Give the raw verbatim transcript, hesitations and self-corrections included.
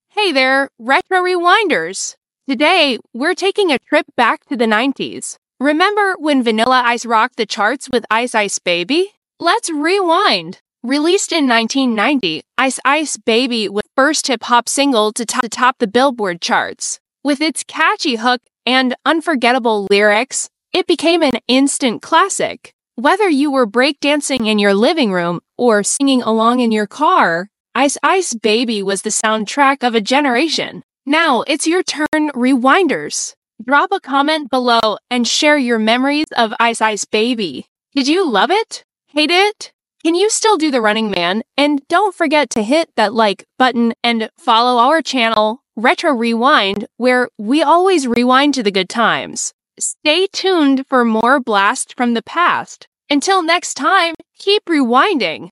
Hey there, Retro Rewinders! Today, we're taking a trip back to the nineties. Remember when Vanilla Ice rocked the charts with Ice Ice Baby? Let's rewind! Released in nineteen ninety, Ice Ice Baby was the first hip-hop single to top, to top the Billboard charts. With its catchy hook and unforgettable lyrics, it became an instant classic. Whether you were breakdancing in your living room or singing along in your car, Ice Ice Baby was the soundtrack of a generation. Now it's your turn, Rewinders. Drop a comment below and share your memories of Ice Ice Baby. Did you love it? Hate it? Can you still do the Running Man? And don't forget to hit that like button and follow our channel, Retro Rewind, where we always rewind to the good times. Stay tuned for more blasts from the past. Until next time, keep rewinding.